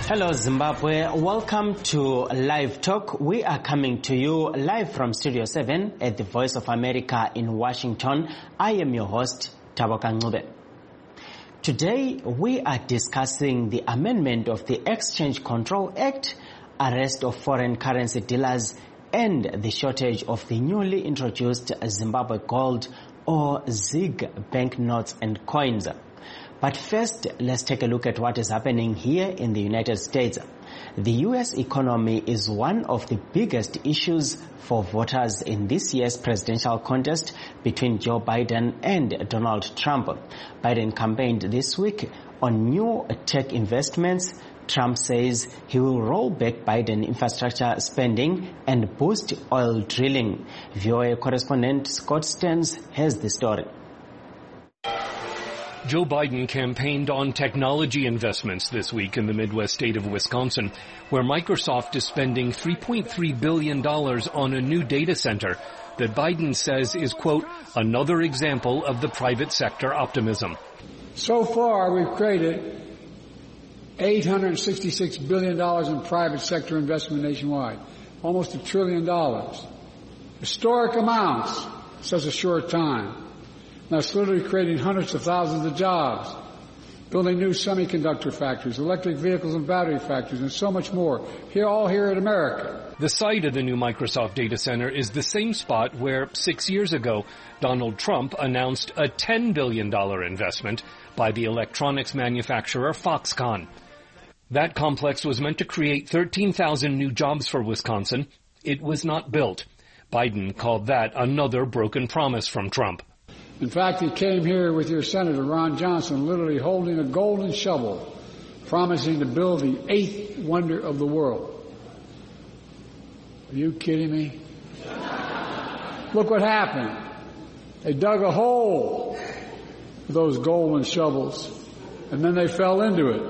Hello Zimbabwe, welcome to Live Talk. We are coming to you live from Studio 7 at the Voice of America in Washington. I am your host, Taboka Ncube. Today we are discussing the amendment of the Exchange Control Act, arrest of foreign currency dealers, and the shortage of the newly introduced Zimbabwe Gold or ZiG banknotes and coins. But first, let's take a look at what is happening here in the United States. The U.S. economy is one of the biggest issues for voters in this year's presidential contest between Joe Biden and Donald Trump. Biden campaigned this week on new tech investments. Trump says he will roll back Biden infrastructure spending and boost oil drilling. VOA correspondent Scott Stearns has the story. Joe Biden campaigned on technology investments this week in the Midwest state of Wisconsin, where Microsoft is spending $3.3 billion on a new data center that Biden says is, quote, another example of the private sector optimism. So far, we've created $866 billion in private sector investment nationwide, almost $1 trillion. Historic amounts, such a short time. That's literally creating hundreds of thousands of jobs, building new semiconductor factories, electric vehicles and battery factories, and so much more, all here in America. The site of the new Microsoft data center is the same spot where 6 years ago, Donald Trump announced a $10 billion investment by the electronics manufacturer Foxconn. That complex was meant to create 13,000 new jobs for Wisconsin. It was not built. Biden called that another broken promise from Trump. In fact, he came here with your Senator, Ron Johnson, literally holding a golden shovel, promising to build the eighth wonder of the world. Are you kidding me? Look what happened. They dug a hole with those golden shovels, and then they fell into it.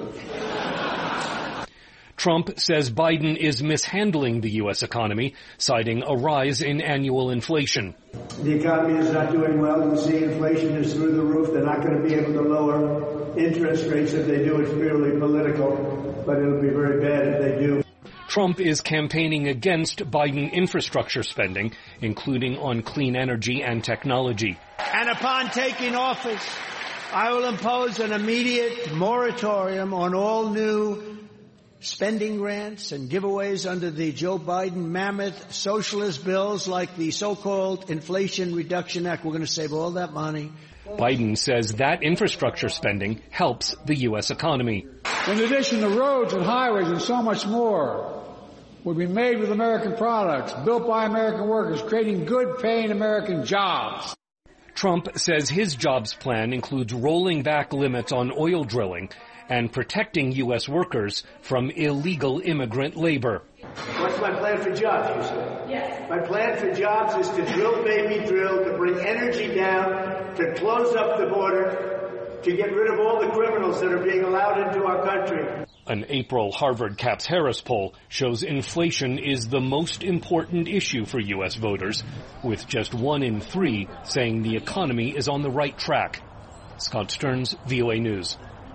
Trump says Biden is mishandling the U.S. economy, citing a rise in annual inflation. The economy is not doing well. You see inflation is through the roof. They're not going to be able to lower interest rates. If they do, it's purely political, but it'll be very bad if they do. Trump is campaigning against Biden infrastructure spending, including on clean energy and technology. And upon taking office, I will impose an immediate moratorium on all new spending grants and giveaways under the Joe Biden mammoth socialist bills like the so-called Inflation Reduction Act. We're going to save all that money. Biden says that infrastructure spending helps the U.S. economy. In addition to roads and highways and so much more will be made with American products, built by American workers, creating good-paying American jobs. Trump says his jobs plan includes rolling back limits on oil drilling and protecting U.S. workers from illegal immigrant labor. What's my plan for jobs, you say? Yes. My plan for jobs is to drill, baby, drill, to bring energy down, to close up the border, to get rid of all the criminals that are being allowed into our country. An April Harvard Caps Harris poll shows inflation is the most important issue for U.S. voters, with just 1 in 3 saying the economy is on the right track. Scott Stearns, VOA News.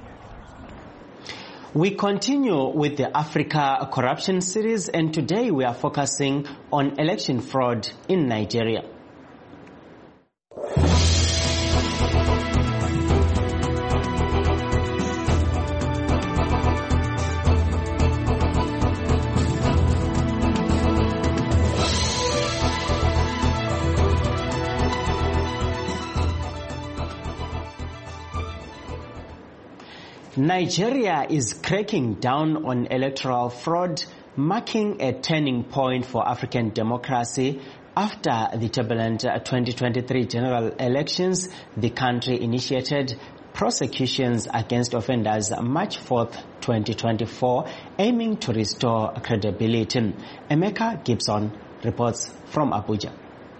We continue with the Africa Corruption Series, and today we are focusing on election fraud in Nigeria. Nigeria is cracking down on electoral fraud, marking a turning point for African democracy. After the turbulent 2023 general elections, the country initiated prosecutions against offenders March 4th, 2024, aiming to restore credibility. Emeka Gibson reports from Abuja.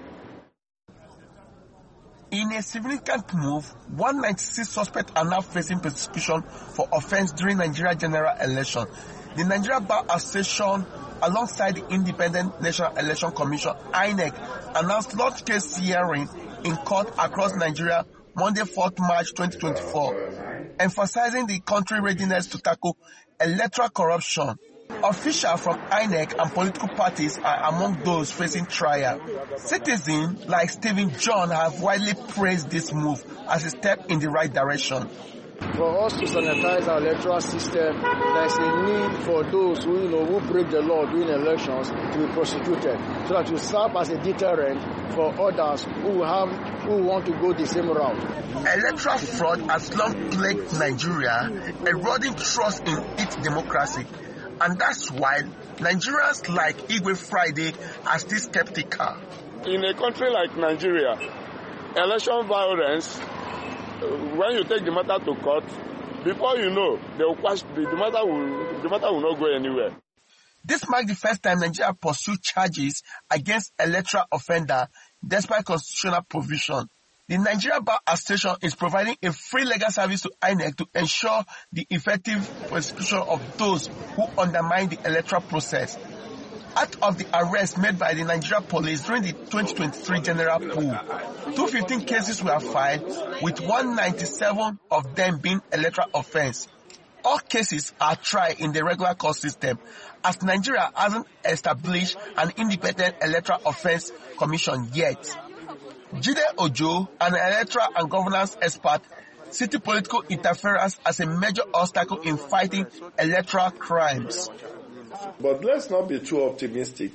In a significant move, 196 suspects are now facing prosecution for offense during Nigeria general election. The Nigeria Bar Association, alongside the Independent National Election Commission, INEC, announced large case hearing in court across Nigeria Monday, 4th March 2024, emphasizing the country's readiness to tackle electoral corruption. Officials from INEC and political parties are among those facing trial. Citizens like Stephen John have widely praised this move as a step in the right direction. For us to sanitize our electoral system, there's a need for those who break the law during elections to be prosecuted, so that will serve as a deterrent for others who want to go the same route. Electoral fraud has long plagued Nigeria, eroding trust in its democracy. And that's why Nigerians like Igwe Friday are still skeptical. In a country like Nigeria, election violence, when you take the matter to court, before you know, the matter will not go anywhere. This marks the first time Nigeria pursued charges against electoral offender despite constitutional provision. The Nigeria Bar Association is providing a free legal service to INEC to ensure the effective prosecution of those who undermine the electoral process. Out of the arrests made by the Nigeria police during the 2023 general poll, 215 cases were filed, with 197 of them being electoral offense. All cases are tried in the regular court system, as Nigeria hasn't established an independent electoral offense commission yet. Jide Ojo, an electoral and governance expert, cited political interference as a major obstacle in fighting electoral crimes. But let's not be too optimistic.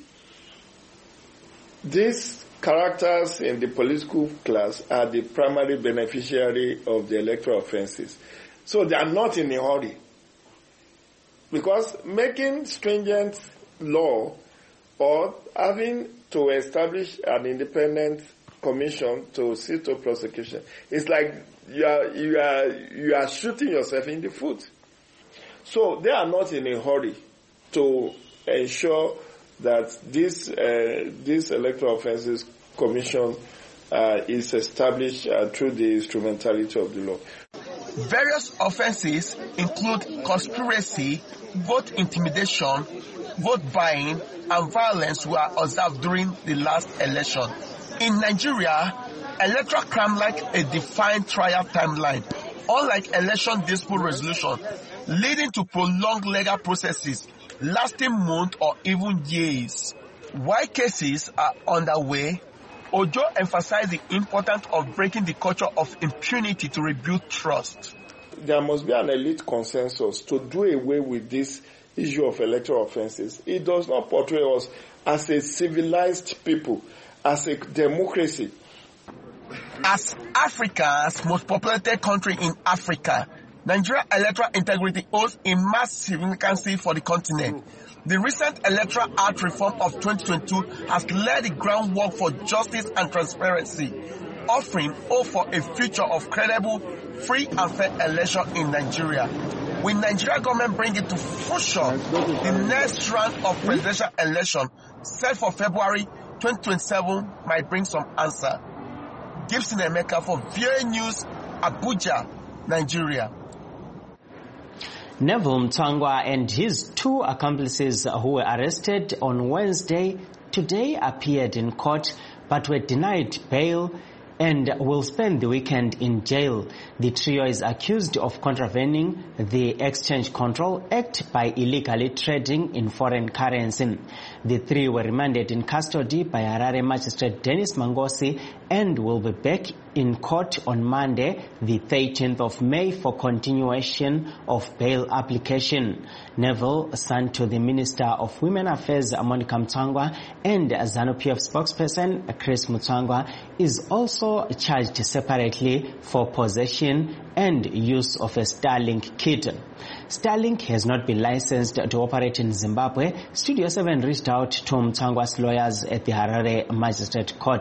These characters in the political class are the primary beneficiary of the electoral offenses. So they are not in a hurry. Because making stringent law or having to establish an independent commission to see to prosecution, it's like you are shooting yourself in the foot. So they are not in a hurry to ensure that this electoral offences commission is established through the instrumentality of the law. Various offences include conspiracy, vote intimidation, vote buying, and violence were observed during the last election. In Nigeria, electoral crime like a defined trial timeline, unlike election dispute resolution, leading to prolonged legal processes lasting months or even years. While cases are underway, Ojo emphasized the importance of breaking the culture of impunity to rebuild trust. There must be an elite consensus to do away with this issue of electoral offences. It does not portray us as a civilized people, as a democracy. As Africa's most populated country in Africa, Nigeria electoral integrity holds a massive significance for the continent. The recent Electoral Act reform of 2022 has laid the groundwork for justice and transparency, offering hope for a future of credible, free and fair election in Nigeria. Will Nigeria government bring it to fruition, the next round of presidential election set for February 2027 might bring some answer. Gibson Emeka for VOA News, Abuja, Nigeria. Neville Mtangwa and his two accomplices who were arrested on Wednesday today appeared in court but were denied bail and will spend the weekend in jail. The trio is accused of contravening the Exchange Control Act by illegally trading in foreign currency. The three were remanded in custody by Harare Magistrate Dennis Mangosi and will be back in court on Monday, the 13th of May, for continuation of bail application. Neville, son to the Minister of Women Affairs Monica Mtangwa and ZANU-PF spokesperson Chris Mutangwa, is also charged separately for possession and use of a Starlink kit. Starlink has not been licensed to operate in Zimbabwe. Studio 7 reached out to Mtangwa's lawyers at the Harare Magistrate Court.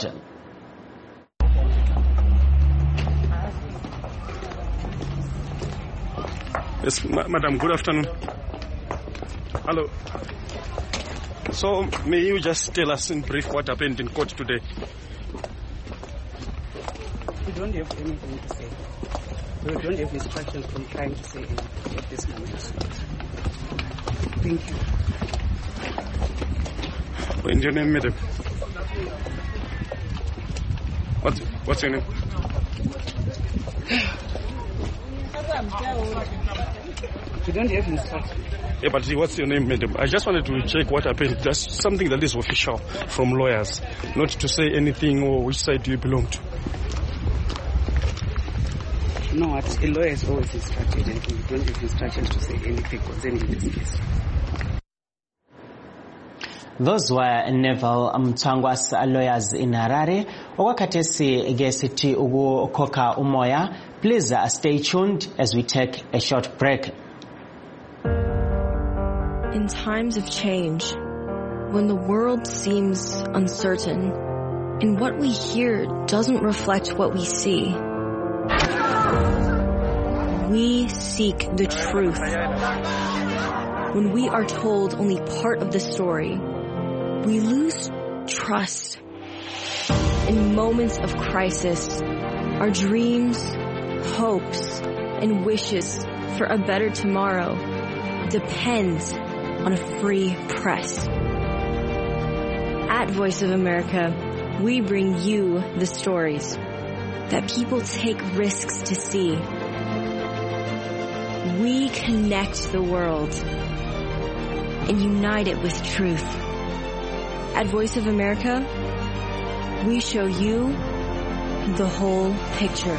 Yes, Madam, good afternoon. Hello. So, may you just tell us in brief what happened in court today? We don't have anything to say. We don't have instructions from trying to say anything at this moment. Thank you. What's your name, madam? What's your name? We don't have instructions. Yeah, but what's your name, madam? I just wanted to check what happened. That's something that is official from lawyers, not to say anything or which side do you belong to. No, what a lawyer is always instructed, and we don't have instructions to say anything concerning this case. Those were Neville Mtangwa's lawyers in Harare. Owakatesi gesiti ugu koka umoya. Please stay tuned as we take a short break. In times of change, when the world seems uncertain, and what we hear doesn't reflect what we see, we seek the truth. When we are told only part of the story, we lose trust. In moments of crisis, our dreams, hopes, and wishes for a better tomorrow depend on a free press. At Voice of America, we bring you the stories that people take risks to see. We connect the world and unite it with truth. At Voice of America, we show you the whole picture.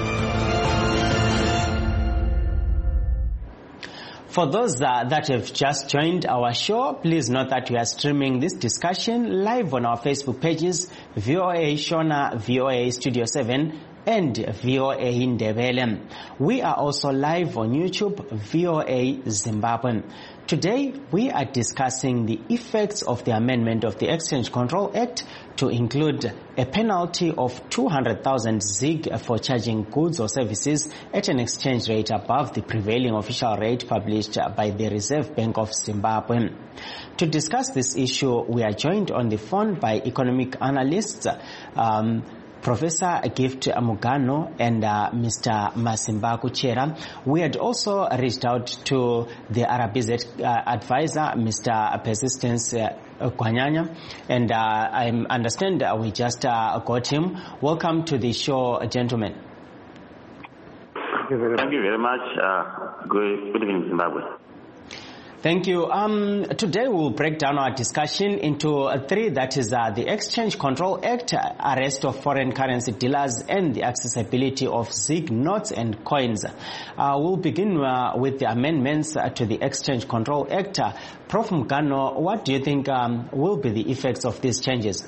For those that have just joined our show, please note that we are streaming this discussion live on our Facebook pages, VOA Shona, VOA Studio 7, and VOA Ndebele. We are also live on YouTube, VOA Zimbabwe. Today, we are discussing the effects of the amendment of the Exchange Control Act to include a penalty of 200,000 ZiG for charging goods or services at an exchange rate above the prevailing official rate published by the Reserve Bank of Zimbabwe. To discuss this issue, we are joined on the phone by economic analysts, Professor Gift Mugano and Mr. Masimba Kuchera. We had also reached out to the RBZ advisor, Mr. Persistence Kwanyanya, and I understand we just got him. Welcome to the show, gentlemen. Thank you very much. Good evening, Zimbabwe. Thank you. Today we'll break down our discussion into three, that is the Exchange Control Act, arrest of foreign currency dealers, and the accessibility of ZiG notes and coins. We'll begin with the amendments to the Exchange Control Act. Prof. Mugano, what do you think will be the effects of these changes?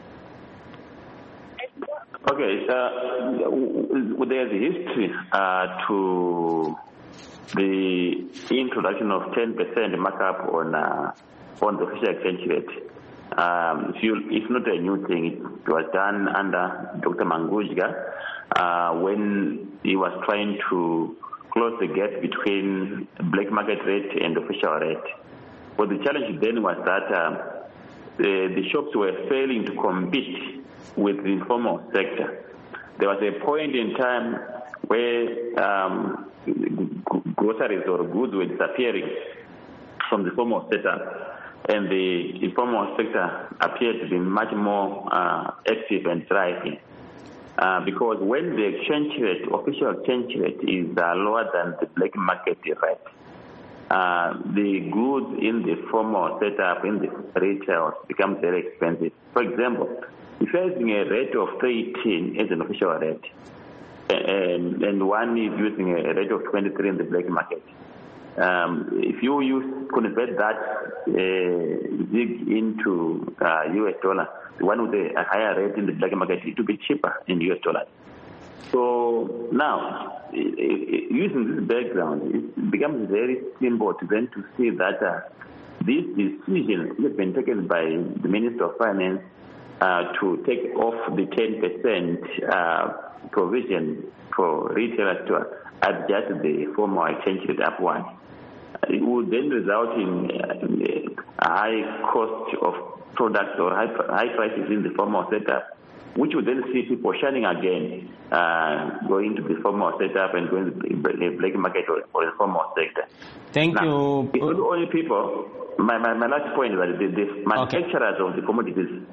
Okay, there's a history to the introduction of 10% markup on the official exchange rate. It's not a new thing. It was done under Dr. Mangujga when he was trying to close the gap between black market rate and official rate. But the challenge then was that the shops were failing to compete with the informal sector. There was a point in time where groceries or goods were disappearing from the formal sector, and the informal sector appeared to be much more active and thriving. Because when the exchange rate, official exchange rate, is lower than the black market rate, the goods in the formal setup, in the retail, become very expensive. For example, if you're using a rate of 318 as an official rate, and one is using a rate of 23 in the black market, if you convert that ZiG into US dollar, the one with a higher rate in the black market, it will be cheaper in US dollars. So now, using this background, it becomes very simple to then to see that this decision has been taken by the Minister of Finance to take off the 10% provision for retailers to adjust the formal exchange rate upward. It would then result in a high cost of products or high prices in the formal setup, which would then see people shunning again, going to the formal setup and going to the black market or the formal sector. Thank you. It's not only people. My last point is that the manufacturers of the commodities,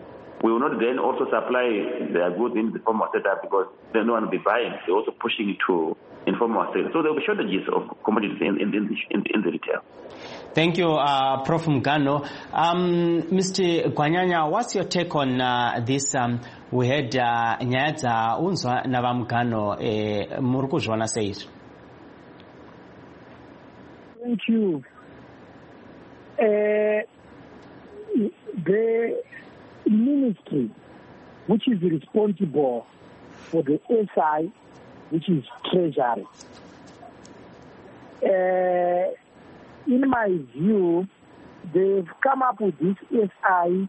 we will not then also supply their goods in the formal sector because no one will be buying. They're also pushing it to informal sector. So there will be shortages of commodities in the retail. Thank you, Prof. Mugano. Mr. Gwanyanya, what's your take on this? We had Nyaza Unzwa Navamugano Murukuzwana says. Thank you. The ministry, which is responsible for the SI, which is Treasury, in my view, they've come up with this SI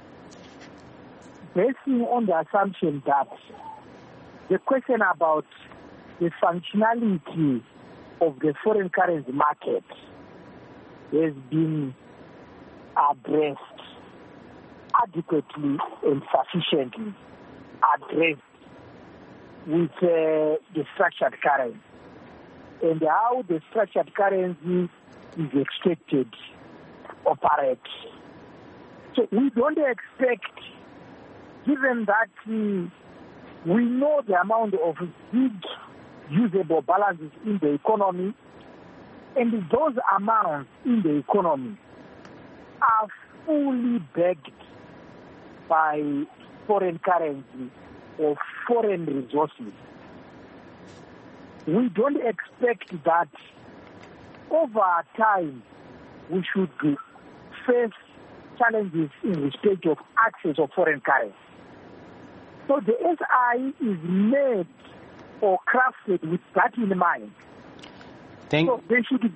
basing on the assumption that the question about the functionality of the foreign currency market has been addressed adequately and sufficiently addressed with the structured currency and how the structured currency is expected to operate. So we don't expect, given that we know the amount of big usable balances in the economy, and those amounts in the economy are fully backed by foreign currency or foreign resources. We don't expect that over time we should face challenges in respect of access of foreign currency. So the SI is made or crafted with that in mind. So there should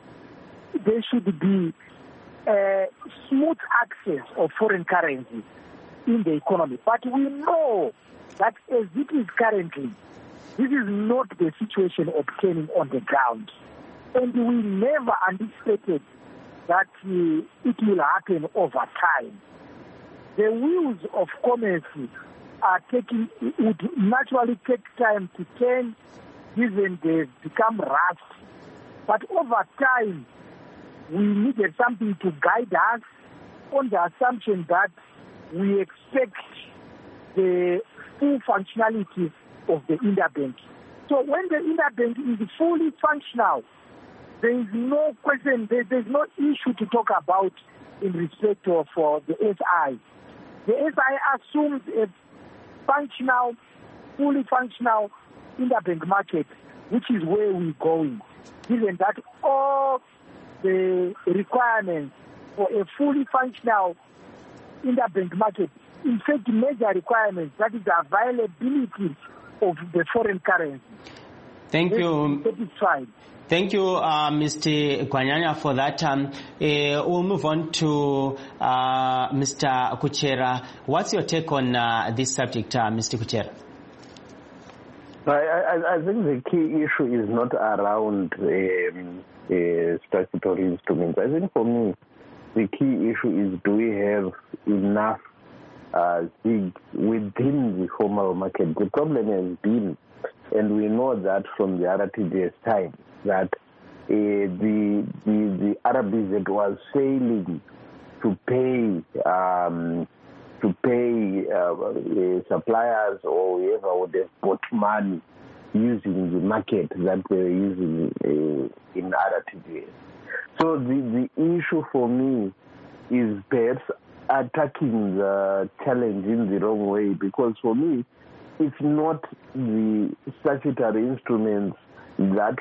be smooth access of foreign currency in the economy. But we know that as it is currently, this is not the situation obtaining on the ground. And we never anticipated that it will happen over time. The wheels of commerce would naturally take time to turn, given they've become rust. But over time, we needed something to guide us on the assumption that we expect the full functionality of the interbank. So when the interbank is fully functional, there is no question, there's no issue to talk about in respect of the SI. The SI assumes a functional, fully functional interbank market, which is where we're going, given that all the requirements for a fully functional interbank market, in fact, major requirements, that is the availability of the foreign currency. Thank you. Thank you, Mr. Gwanyanya, for that. We'll move on to Mr. Kuchera. What's your take on this subject, Mr. Kuchera? I think the key issue is not around statutory instruments. I think for me, the key issue is, do we have enough within the formal market? The problem has been, and we know that from the RTGS time, that the RBZ was failing to pay suppliers or whoever would have bought money using the market that they were using in RTGS. So the issue for me is perhaps attacking the challenge in the wrong way, because for me, it's not the statutory instruments that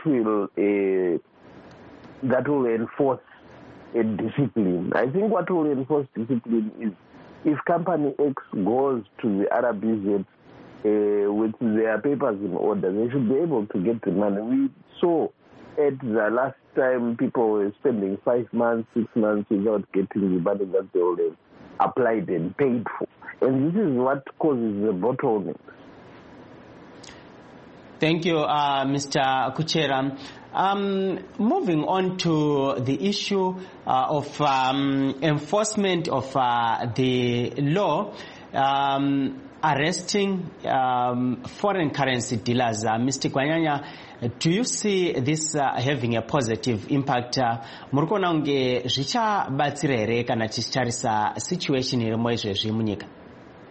will enforce a discipline. I think what will enforce discipline is if Company X goes to the RBZ with their papers in order, they should be able to get the money. We saw at the last time people were spending 5 months, 6 months without getting the money that they would have applied and paid for. And this is what causes the bottleneck. Thank you, Mr. Kuchera. Moving on to the issue of enforcement of the law arresting foreign currency dealers. Mr. Gwanyanya, do you see this having a positive impact? Murikona unge zvichabatsira here kana tichitarisa situation irimo izvezvi munyika?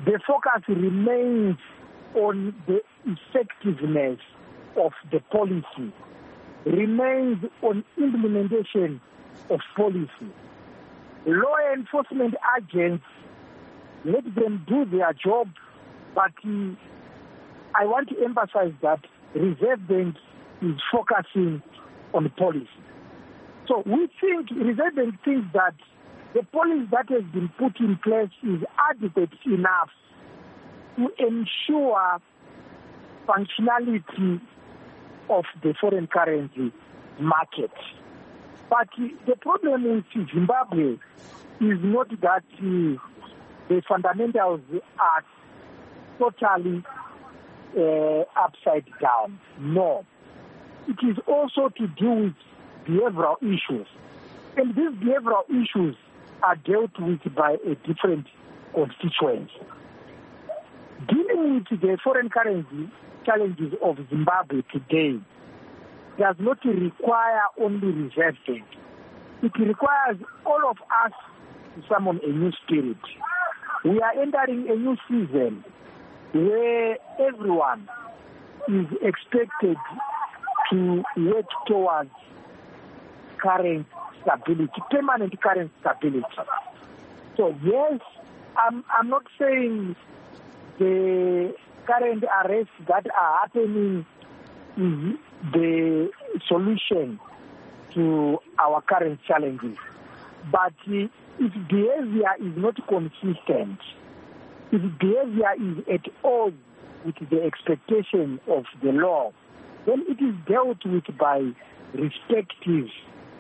the focus remains on the effectiveness of the policy, remains on implementation of policy. Law enforcement agents, let them do their job, but I want to emphasize that Reserve Bank is focusing on policy. So we think, Reserve Bank thinks that the policy that has been put in place is adequate enough to ensure functionality of the foreign currency market. But the problem with Zimbabwe is not that the fundamentals are totally upside down. No. It is also to do with behavioral issues. And these behavioral issues are dealt with by a different constituency. Dealing with the foreign currency challenges of Zimbabwe today does not require only Reserve Bank. It requires all of us to summon a new spirit. We are entering a new season where everyone is expected to work towards current stability, permanent current stability. So yes, I'm not saying the current arrests that are happening is the solution to our current challenges. But if behavior is not consistent, if behavior is at odds with the expectation of the law, then it is dealt with by respective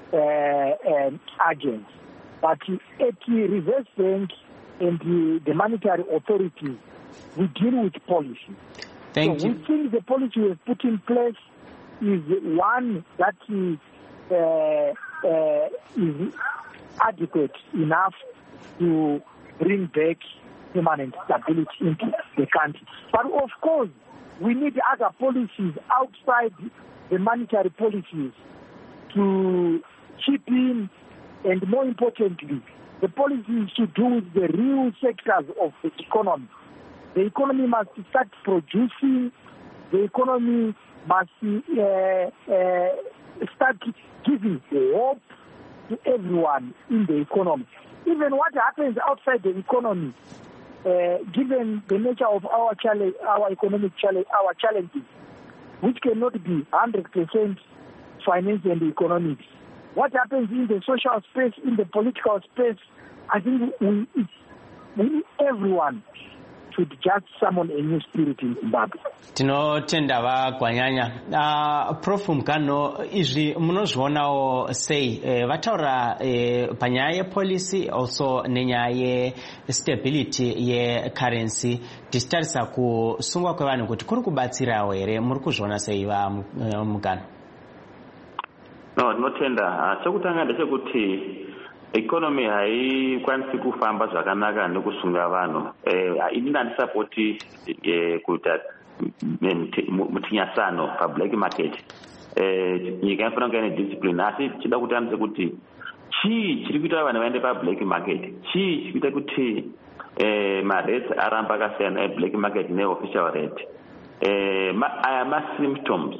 agents. But at the Reserve Bank and the monetary authorities, we deal with policy. Thank you. We think the policy we have put in place is one that is adequate enough to bring back permanent stability into the country. But of course, we need other policies outside the monetary policies to chip in, and more importantly, the policies to do with the real sectors of the economy. The economy must start producing. The economy must start giving hope to everyone in the economy. Even what happens outside the economy, given the nature of our challenge, our economic challenge, our challenges, which cannot be 100% finance and economics. What happens in the social space, in the political space, I think we everyone should just summon a new spirit in Zimbabwe. Tinotenda vaGwanyanya. Prof Mugano, izvi munozvionawo sei vataura panyaya yepolicy also nenyaya yestability yecurrency tichitarisa kusungwa kwevanhu kuti kuri kubatsirawo here, muri kuzviona sei vaMugano? No, tinotenda. Chekutanga ndechekuti economy haikwanisi kufamba zvakanaka nekusunga vanhu. Inini handisapoti kuita mutinyasano pablack market. Nyika inofanira kunge ine discipline, asi tichida kutambisa kuti chii chiri kuita vanhu vaende pablack market, chii chiri kuita kuti marates aramba akasiyana eblack market neofficial rate. Aya masymptoms.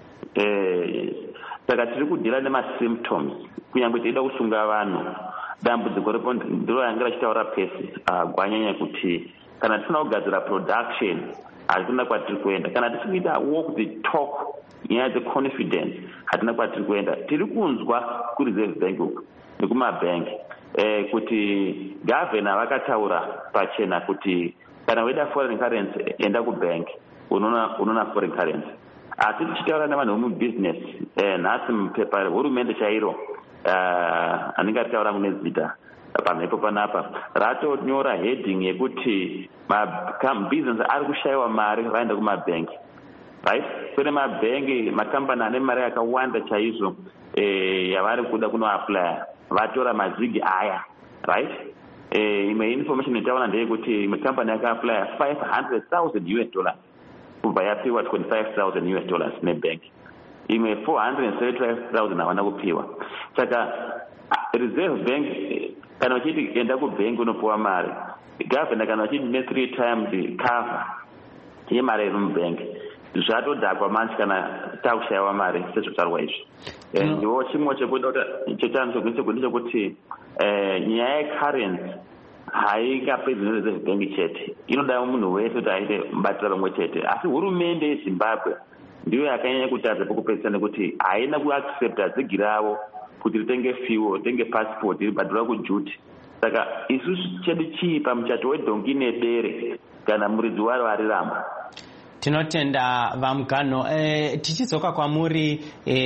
Saka tiri kudhila nemasymptoms kunyange teida kusunga vanhu. Dambudziko repo ndiro yanga rachitaura pesi Gwanyanya kuti kana tisina kugadzira production hatina kwatiri kuenda. Kana tisikuita walk the talk nyaya dzeconfidence hatina kwatiri kuenda. Tiri kunzwa kuReserve Bank uku nekumabhengi kuti gavhena vakataura pachena kuti kana weida foreign currency enda kubank unoona foreign currency. Asi tichitaura nevanhu vemubusiness nhasi mupepa hurumende chairo anenge achitaura mune zita pamhepo panapa ratonyora heading yekuti business ari kushayiwa mari vaenda kumabhengi, right? Kune mabhengi makambani ane mari yakawanda chaizvo yavari kuda kunoaplya vatora mazigi aya, right? Imwe information itaona ndeyekuti imwe kambani yakaaplya $500,000 kubva yapiwa $25,000 nebhengi. Imwe $475,000 havana kupiwa. Saka Reserve Bank kana uchiti enda kubhengi unopiwa mari, Governor kana vachine 3 times cover yemari iri mubhengi zvatodhakwa manje kana takushayiwa mari sezvotaurwa izvi. Ndiwo chimwe chekuda kuti chekuti nyaya yecurrency haingapedzi nezezvibhengi chete, inoda munhu wese kuti aite mubatiro mumwe chete. Asi hurumende yeZimbabwe ndiyo yakanyanya kutadza pokupedzisa nekuti haina kuaccepta dzigi ravo kuti ritenge fuel, ritenge passport, ribhadhira kujuti. Saka isusu chedu chii pamuchato wedhongi nedere kana muridzi waro ariramba. Tinotenda vaMugano. Tichidzoka kwamuri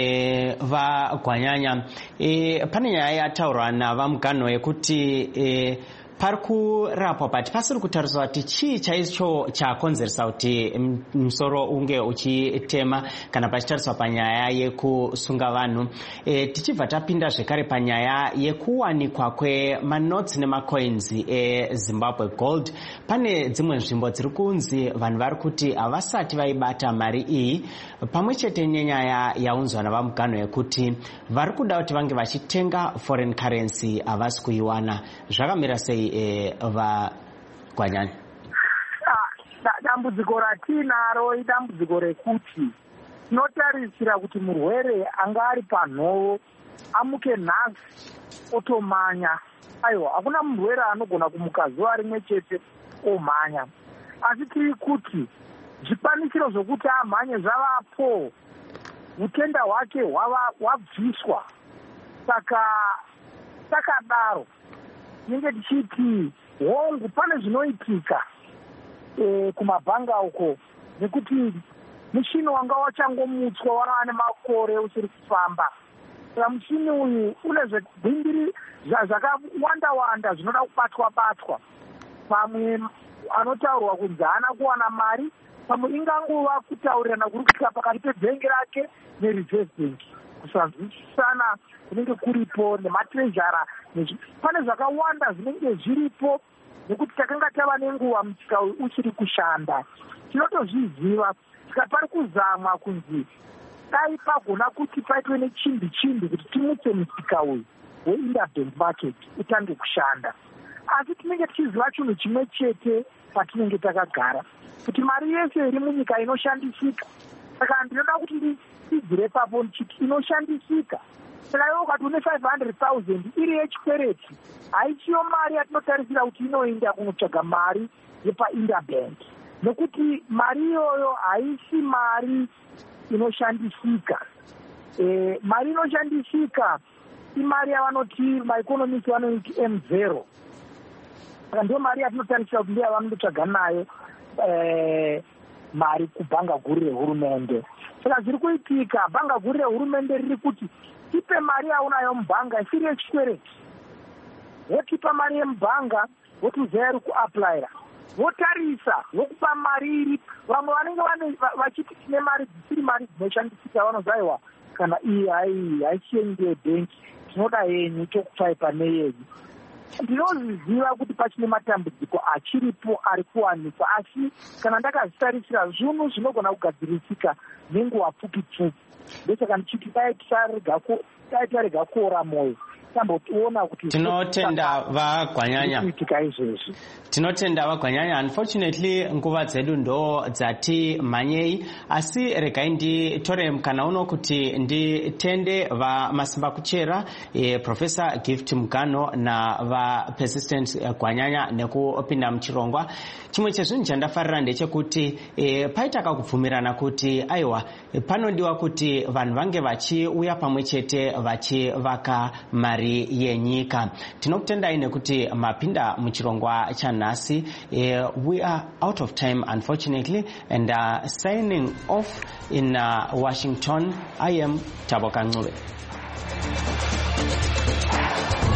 vaGwanyanya, pane nyaya yataurwa navaMugano yekuti pari kurapwa pati pasiri kutariswa kuti chii chaicho chakonzeresa kuti musoro unge uchitema kana pachitariswa panyaya yekusunga vanhu. Tichibva tapinda zvekare panyaya yekuwanikwa kwemanotsi nemacoins eZimbabwe Gold, pane dzimwe nzvimbo dziri kunzi vanhu vari kuti havasati vaibata mari iyi, pamwe chete nenyaya yaunzwa navaMugano yekuti vari kuda kuti vange vachitenga foreign currency havasi kuiwana. Zvakamira sei vaGwanyanya? Dambudziko ratinaro idambudziko rekuti tinotarisira kuti murwere anga ari panhoo amuke nhasi otomanya. Aiwa, hakuna murwere anogona kumuka zuva rimwe chete omhanya. Asi tiri kuti zvikwanisiro zvokuti amhanye zvavapo, utenda hwake hwabviswa. Saka takadaro tinenge tichiti hongu pane zvinoitika kumabhanga uko, nekuti muchini wanga wachangomutswa wanga nemakore usiri kufamba. Saka muchini uyu une zvegwindiri zvakawanda zvinoda kubatwa. Pamwe anotaurwa kunzi haana kuwana mari, pamwe ingangova kutaurirana kuri kuita pakati pebhengi rake nereserve bank, kusanzwisisana kunenge kuripo nematrezhara. Pane zvakawanda zvinenge zviripo nekuti takanga tava nenguva mutsika uyu uchiri kushanda. Tinotozviziva, saka pari kuzamwa kunzi dai pagona kuti paitwe nechimbi kuti timutse mutsika uyu weinterbank market utange kushanda. Asi tinenge tichiziva chinhu chimwe chete patinenge takagara, kuti mari yese iri munyika inoshandisika. Saka ndinoda kuti ndidzire papo ndichiti inoshandisika. Saka iwe ukati une 500,000 iri yechikwereti, haichiyo mari yatinotarisira kuti inoenda kunotsvaga mari yepainterbank, nekuti mari iyoyo haisi mari inoshandisika. Mari inoshandisika imari yavanoti maeconomist vanoti M0. Saka ndiyo mari yatinotarisira kuti ndiyo yavanondotsvaga nayo mari kubhanga guru rehurumende. Saka zviri kuitika, bhanga guru rehurumende riri kuti tipe mari yaunayo mubhanga isiri yechikwereti. Votipa mari yemubhanga, votuzeri kuaplayira, votarisa, vokupa mari iri. Vamwe vanenge vachiti tine mari dzisiri mari dzinoshandisika, vanozaiwa kana iyi haichenje bhenki, tinoda yenyu tokupaipa neyenyu. Ndinozviziva kuti pachine matambudziko achiripo ari kuwanikwa, asi kana ndakazvitarisira zvinhu zvinogona kugadzirisika nenguva pfupi. Ndosaka ndichiti dai tarega kuora moyo, tambotiona kuti tinotenda vaGwanyanya. Unfortunately nguva dzedu ndo dzati manyei, asi regai nditore mukana uno kuti nditende vamasimba kuchera Professor Gift Mugano na vaPersistent Gwanyanya nekupinda muchirongwa. Chimwe chezvinhu chandafarira ndechekuti paita kakubvumirana kuti aiwa panodiwa kuti vanhu vange vachiuya pamwe chete vachivaka mari yenyika. Tinokutendai nekuti mapinda muchirongwa chanhasi. We are out of time unfortunately, and signing off in Washington, I am Taboka Ncube.